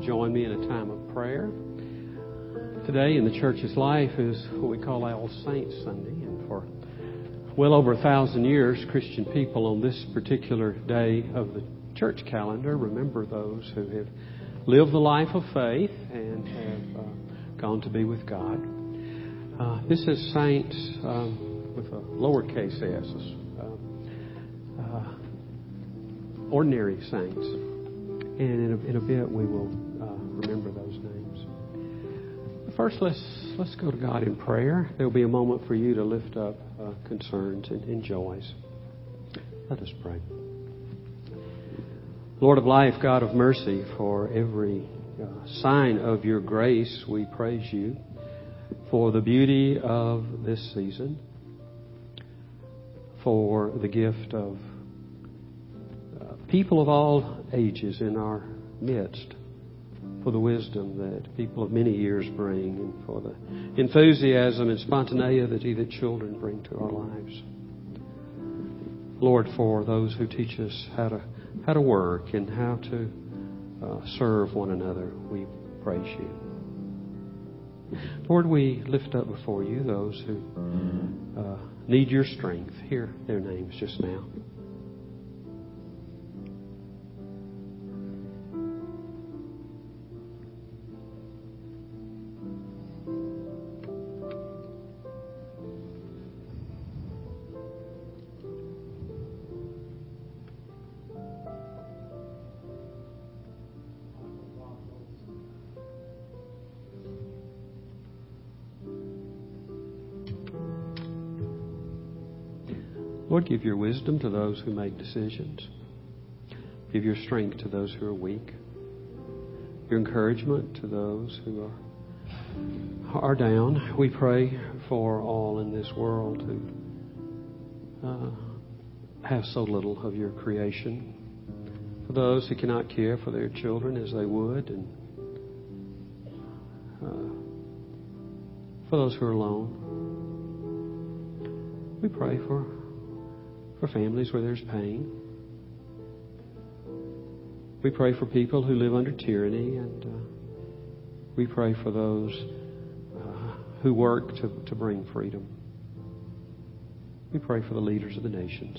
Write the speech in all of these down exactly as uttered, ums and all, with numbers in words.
join me in a time of prayer. Today in the church's life is what we call All Saints Sunday, and for well over a thousand years, Christian people on this particular day of the church calendar remember those who have lived the life of faith and have uh, gone to be with God. Uh, this is saints um, with a lowercase s, uh, uh, ordinary saints. And in a, in a bit we will uh, remember those names. But first, let's let's go to God in prayer. There will be a moment for you to lift up uh, concerns and, and joys. Let us pray. Lord of life, God of mercy, for every uh, sign of your grace, we praise you for the beauty of this season, for the gift of uh, people of all ages in our midst, for the wisdom that people of many years bring, and for the enthusiasm and spontaneity that children bring to our lives. Lord, for those who teach us how to how to work and how to uh, serve one another, we praise you. Lord, we lift up before you those who uh, need your strength. Hear their names just now. Lord, give your wisdom to those who make decisions. Give your strength to those who are weak. Your encouragement to those who are, are down. We pray for all in this world who uh, have so little of your creation. For those who cannot care for their children as they would. And uh, for those who are alone. We pray for For families where there's pain. We pray for people who live under tyranny, and uh, we pray for those uh, who work to, to bring freedom. We pray for the leaders of the nations.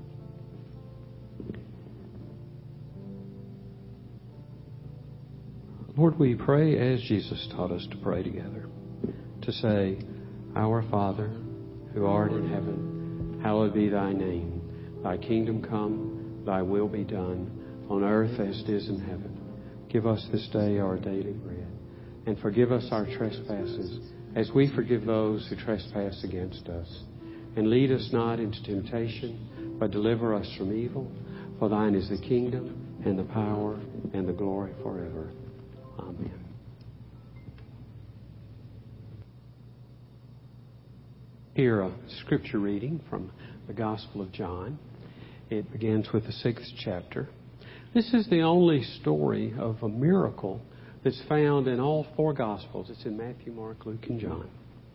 Lord, we pray as Jesus taught us to pray together, to say, Our Father, who art in heaven, hallowed be thy name. Thy kingdom come, thy will be done, on earth as it is in heaven. Give us this day our daily bread, and forgive us our trespasses, as we forgive those who trespass against us. And lead us not into temptation, but deliver us from evil. For thine is the kingdom, and the power, and the glory forever. Amen. Hear a scripture reading from the Gospel of John. It begins with the sixth chapter. This is the only story of a miracle that's found in all four Gospels. It's in Matthew, Mark, Luke, and John.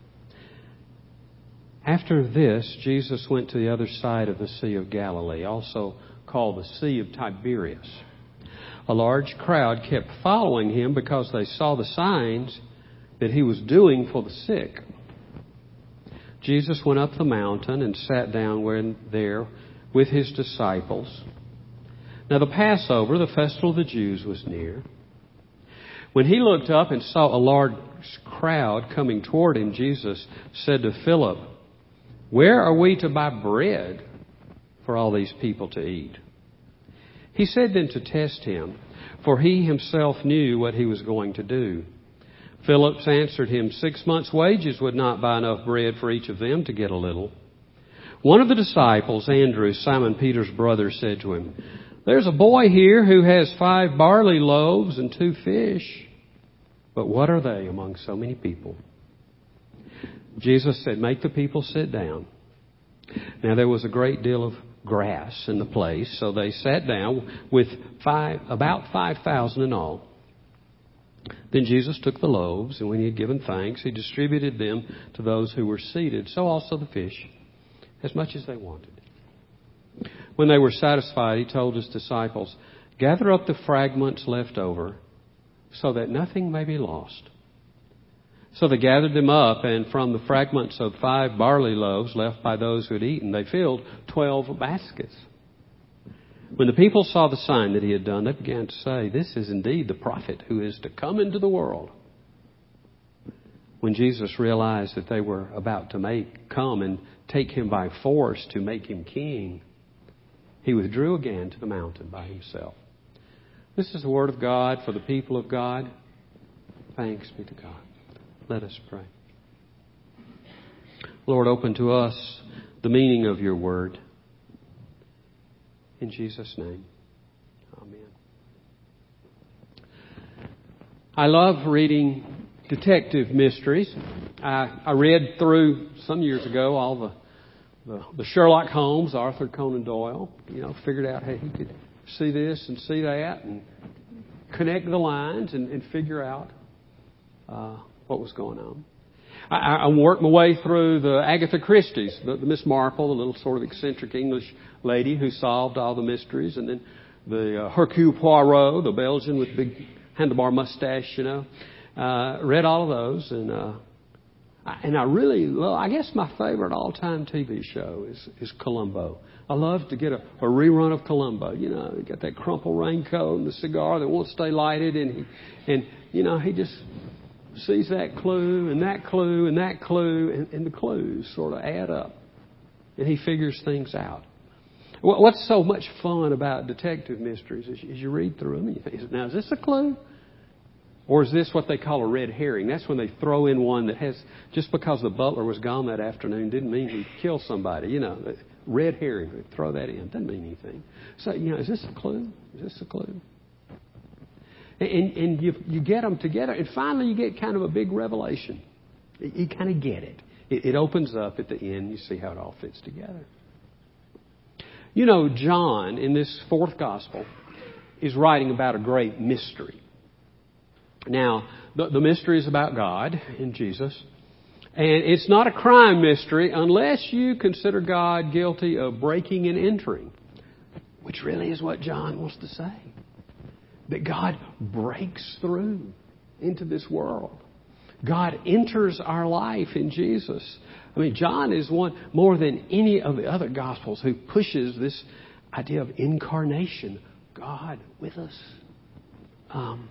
After this, Jesus went to the other side of the Sea of Galilee, also called the Sea of Tiberias. A large crowd kept following him because they saw the signs that he was doing for the sick. Jesus went up the mountain and sat down where, there with his disciples. Now the Passover, the festival of the Jews, was near. When he looked up and saw a large crowd coming toward him, Jesus said to Philip, Where are we to buy bread for all these people to eat? He said then to test him, for he himself knew what he was going to do. Philip answered him, Six months' wages would not buy enough bread for each of them to get a little. One of the disciples, Andrew, Simon Peter's brother, said to him, There's a boy here who has five barley loaves and two fish. But what are they among so many people? Jesus said, Make the people sit down. Now there was a great deal of grass in the place, so they sat down with five, about five thousand in all. Then Jesus took the loaves, and when he had given thanks, he distributed them to those who were seated, so also the fish, as much as they wanted. When they were satisfied, he told his disciples, Gather up the fragments left over, so that nothing may be lost. So they gathered them up, and from the fragments of five barley loaves left by those who had eaten, they filled twelve baskets. When the people saw the sign that he had done, they began to say, "This is indeed the prophet who is to come into the world." When Jesus realized that they were about to make come and take him by force to make him king, he withdrew again to the mountain by himself. This is the word of God for the people of God. Thanks be to God. Let us pray. Lord, open to us the meaning of your word. In Jesus' name, amen. I love reading detective mysteries. I, I read through some years ago all the, the the Sherlock Holmes, Arthur Conan Doyle. You know, figured out how he could see this and see that and connect the lines and, and figure out uh, what was going on. I, I worked my way through the Agatha Christie's, the, the Miss Marple, the little sort of eccentric English lady who solved all the mysteries, and then the uh, Hercule Poirot, the Belgian with the big handlebar mustache, you know. Uh, read all of those, and uh, I, and I really love, I guess my favorite all-time T V show is, is Columbo. I love to get a, a rerun of Columbo. You know, he got that crumpled raincoat and the cigar that won't stay lighted, and he, and you know, he just sees that clue and that clue and that clue, and, and the clues sort of add up, and he figures things out. What's so much fun about detective mysteries is, is you read through them and you think, now is this a clue? Or is this what they call a red herring? That's when they throw in one that has, just because the butler was gone that afternoon didn't mean he killed somebody. You know, red herring, they throw that in. Doesn't mean anything. So, you know, is this a clue? Is this a clue? And, and you, you get them together, and finally you get kind of a big revelation. You kind of get it. it. It opens up at the end. You see how it all fits together. You know, John, in this fourth gospel, is writing about a great mystery. Now, the, the mystery is about God in Jesus. And it's not a crime mystery unless you consider God guilty of breaking and entering, which really is what John wants to say. That God breaks through into this world. God enters our life in Jesus. I mean, John is one more than any of the other Gospels who pushes this idea of incarnation. God with us. Um,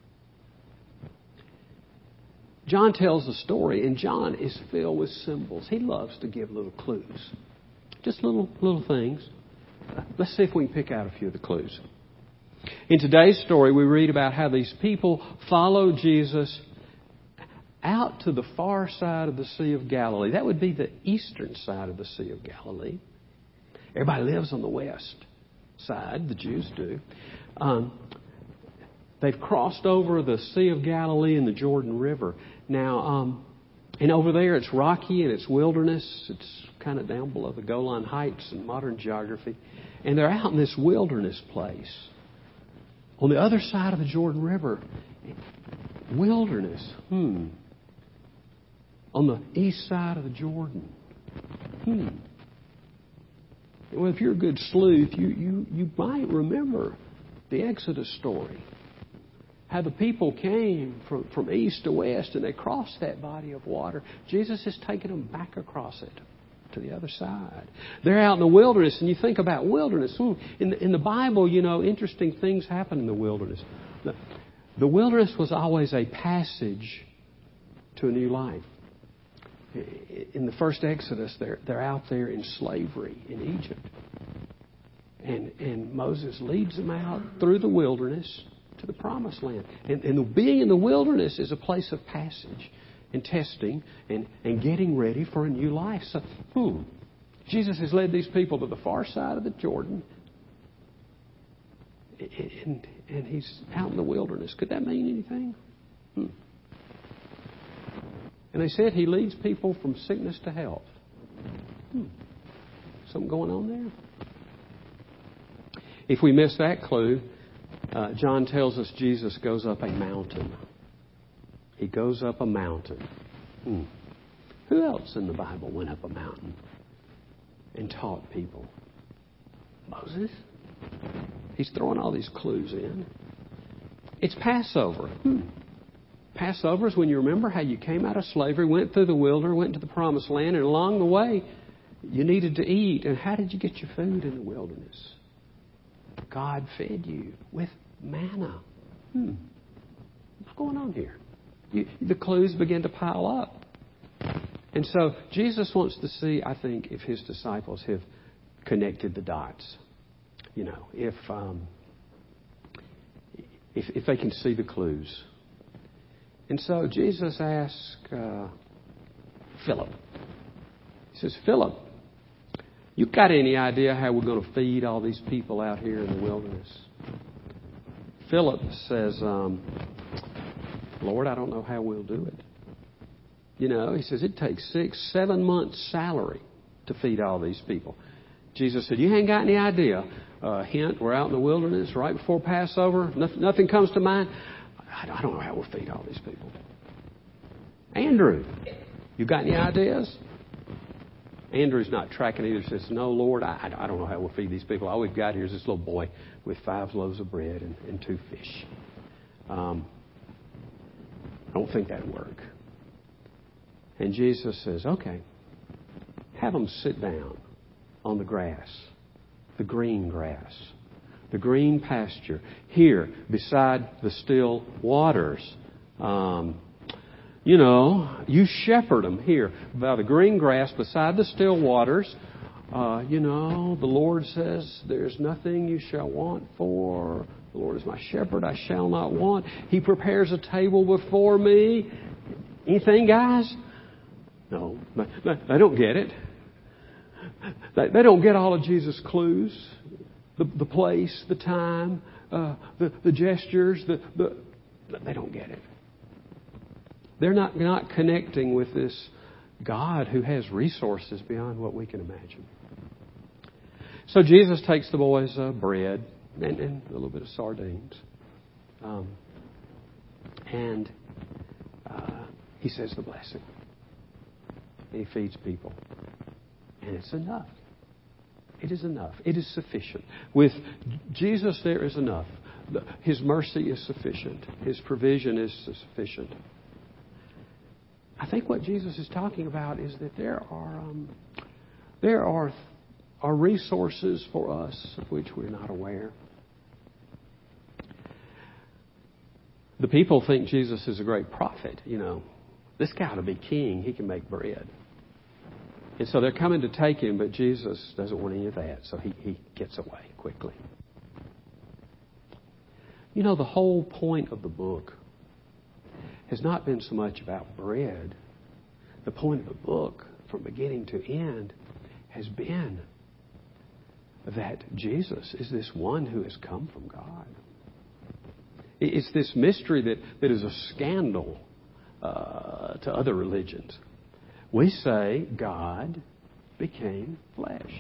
John tells the story, and John is filled with symbols. He loves to give little clues. Just little little things. Let's see if we can pick out a few of the clues. In today's story, we read about how these people followed Jesus out to the far side of the Sea of Galilee. That would be the eastern side of the Sea of Galilee. Everybody lives on the west side. The Jews do. Um, they've crossed over the Sea of Galilee and the Jordan River. Now, um, and over there it's rocky and it's wilderness. It's kind of down below the Golan Heights in modern geography. And they're out in this wilderness place. On the other side of the Jordan River, wilderness. Hmm. On the east side of the Jordan. Hmm. Well, if you're a good sleuth, you, you, you might remember the Exodus story. How the people came from, from east to west and they crossed that body of water. Jesus has taken them back across it to the other side. They're out in the wilderness, and you think about wilderness. Hmm. In, the, in the Bible, you know, interesting things happen in the wilderness. The, the wilderness was always a passage to a new life. In the first Exodus, they're, they're out there in slavery in Egypt. And, and Moses leads them out through the wilderness to the promised land. And, and being in the wilderness is a place of passage and testing and, and getting ready for a new life. So, hmm, Jesus has led these people to the far side of the Jordan. And, and he's out in the wilderness. Could that mean anything? Hmm. And they said he leads people from sickness to health. Hmm. Something going on there? If we miss that clue, uh, John tells us Jesus goes up a mountain. He goes up a mountain. Hmm. Who else in the Bible went up a mountain and taught people? Moses? He's throwing all these clues in. it's Passover. Hmm. Passover is when you remember how you came out of slavery, went through the wilderness, went to the promised land, and along the way, you needed to eat. And how did you get your food in the wilderness? God fed you with manna. Hmm. What's going on here? You, the clues begin to pile up. And so Jesus wants to see, I think, if His disciples have connected the dots. You know, if um, if, if they can see the clues. And so Jesus asks uh, Philip. He says, Philip, you got any idea how we're going to feed all these people out here in the wilderness? Philip says, um, Lord, I don't know how we'll do it. You know, he says, it takes six, seven months' salary to feed all these people. Jesus said, you ain't got any idea. Uh, hint, we're out in the wilderness right before Passover. Nothing, nothing comes to mind. I don't know how we'll feed all these people. Andrew, you got any ideas? Andrew's not tracking either. He says, no, Lord, I, I don't know how we'll feed these people. All we've got here is this little boy with five loaves of bread and, and two fish. Um, I don't think that'd work. And Jesus says, okay, have them sit down on the grass, the green grass, the green pasture, here beside the still waters. Um, you know, you shepherd them here by the green grass beside the still waters. Uh, you know, the Lord says, there's nothing you shall want for. The Lord is my shepherd, I shall not want. He prepares a table before me. Anything, guys? No, they don't get it. They don't get all of Jesus' clues. The, the place, the time, uh, the, the gestures, the, the, they don't get it. They're not, not connecting with this God who has resources beyond what we can imagine. So Jesus takes the boys' uh, bread and, and a little bit of sardines. Um, and uh, He says the blessing. And He feeds people. And it's enough. It is enough. It is sufficient. With Jesus, there is enough. His mercy is sufficient. His provision is sufficient. I think what Jesus is talking about is that there are um, there are are resources for us of which we're not aware. The people think Jesus is a great prophet. You know, this guy ought to be king. He can make bread. And so they're coming to take Him, but Jesus doesn't want any of that, so he, he gets away quickly. You know, the whole point of the book has not been so much about bread. The point of the book, from beginning to end, has been that Jesus is this one who has come from God. It's this mystery that, that is a scandal uh, to other religions. We say God became flesh.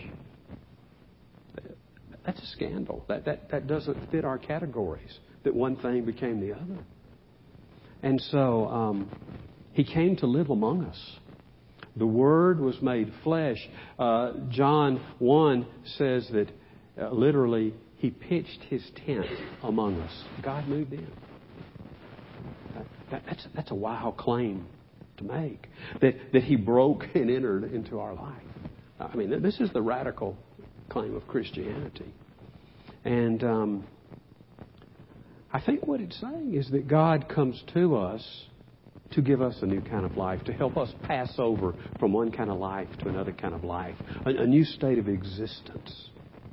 That's a scandal. That, that, that doesn't fit our categories, that one thing became the other. And so um, He came to live among us. The Word was made flesh. Uh, John one says that uh, literally He pitched His tent among us. God moved in. That, that, that's, that's a wild claim to make. That, that He broke and entered into our life. I mean, this is the radical claim of Christianity. And um, I think what it's saying is that God comes to us to give us a new kind of life, to help us pass over from one kind of life to another kind of life, a, a new state of existence.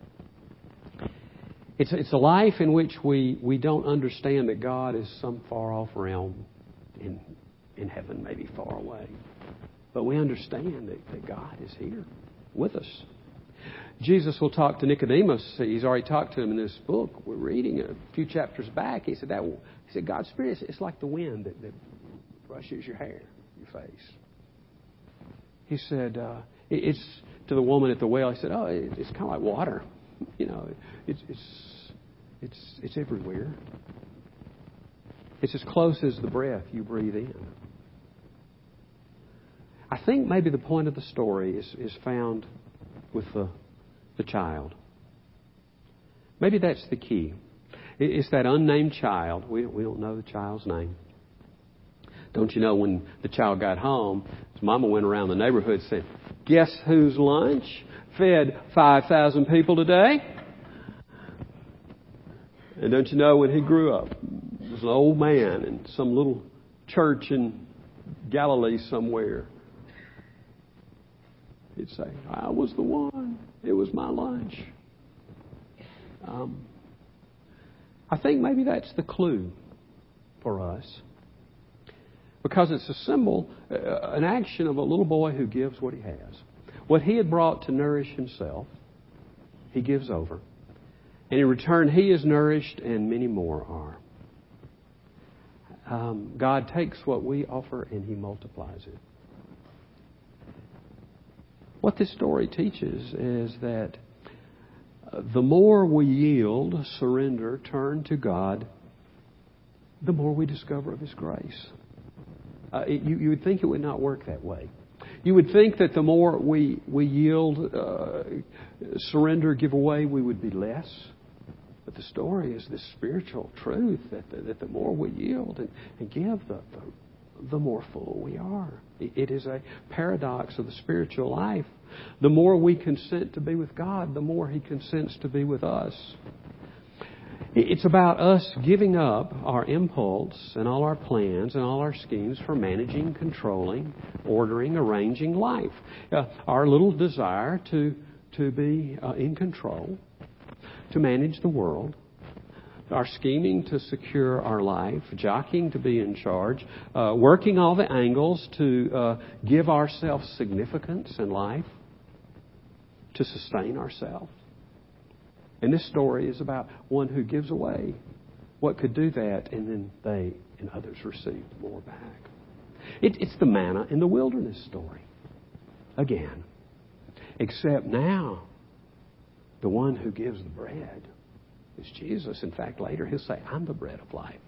It's, it's a life in which we, we don't understand that God is some far off realm in, in heaven, maybe far away. But we understand that, that God is here with us. Jesus will talk to Nicodemus. He's already talked to him in this book. We're reading a few chapters back. He said that he said God's Spirit is like the wind that, that brushes your hair, your face. He said uh, it, it's to the woman at the well. He said, "Oh, it, it's kind of like water. You know, it's it's it's it's everywhere. It's as close as the breath you breathe in." I think maybe the point of the story is is found with the the child. Maybe that's the key. It's that unnamed child. We, we don't know the child's name. Don't you know when the child got home, his mama went around the neighborhood and said, "Guess whose lunch fed five thousand people today?" And don't you know when he grew up, he was an old man in some little church in Galilee somewhere. He'd say, "I was the one. It was my lunch." Um, I think maybe that's the clue for us. Because it's a symbol, uh, an action of a little boy who gives what he has. What he had brought to nourish himself, he gives over. And in return, he is nourished and many more are. Um, God takes what we offer and He multiplies it. What this story teaches is that the more we yield, surrender, turn to God, the more we discover of His grace. Uh, it, you, you would think it would not work that way. You would think that the more we, we yield, uh, surrender, give away, we would be less. But the story is this spiritual truth that the, that the more we yield and, and give, the, the, the more full we are. It, it is a paradox of the spiritual life. The more we consent to be with God, the more He consents to be with us. It's about us giving up our impulse and all our plans and all our schemes for managing, controlling, ordering, arranging life. Uh, our little desire to, to be uh, in control, to manage the world, our scheming to secure our life, jockeying to be in charge, uh, working all the angles to uh, give ourselves significance in life, to sustain ourselves. And this story is about one who gives away what could do that, and then they and others receive more back. It, it's the manna in the wilderness story. Again. Except now, the one who gives the bread is Jesus. In fact, later He'll say, "I'm the bread of life."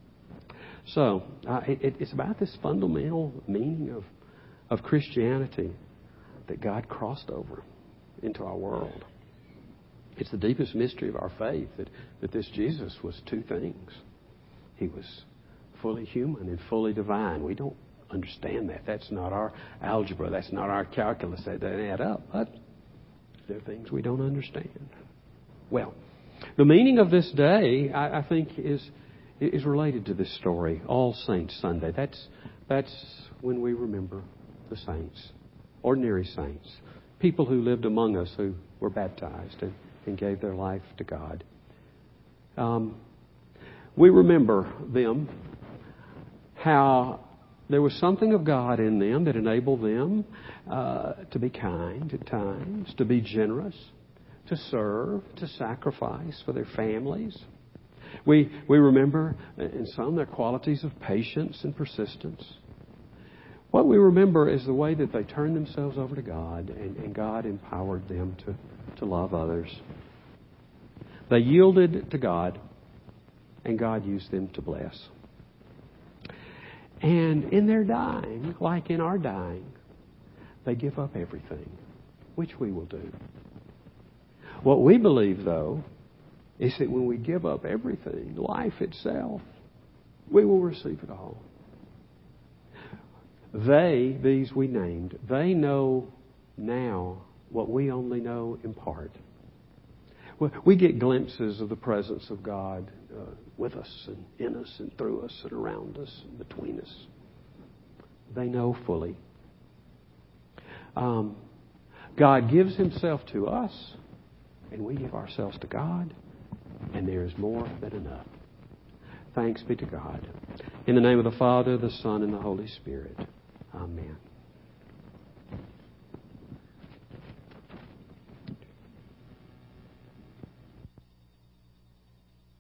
So, uh, it, it's about this fundamental meaning of, of Christianity that God crossed over into our world. It's the deepest mystery of our faith that, that this Jesus was two things. He was fully human and fully divine. We don't understand that. That's not our algebra. That's not our calculus. That doesn't add up. But there are things we don't understand. Well, the meaning of this day, I, I think, is is related to this story. All Saints Sunday. That's that's when we remember the saints, ordinary saints, people who lived among us who were baptized and, and gave their life to God. Um, we remember them, how there was something of God in them that enabled them uh, to be kind at times, to be generous, to serve, to sacrifice for their families. We we remember in some their qualities of patience and persistence. What we remember is the way that they turned themselves over to God, and, and God empowered them to, to love others. They yielded to God, and God used them to bless. And in their dying, like in our dying, they give up everything, which we will do. What we believe, though, is that when we give up everything, life itself, we will receive it all. They, these we named, they know now what we only know in part. We get glimpses of the presence of God uh, with us and in us and through us and around us and between us. They know fully. Um, God gives Himself to us, and we give ourselves to God, and there is more than enough. Thanks be to God. In the name of the Father, the Son, and the Holy Spirit. Amen.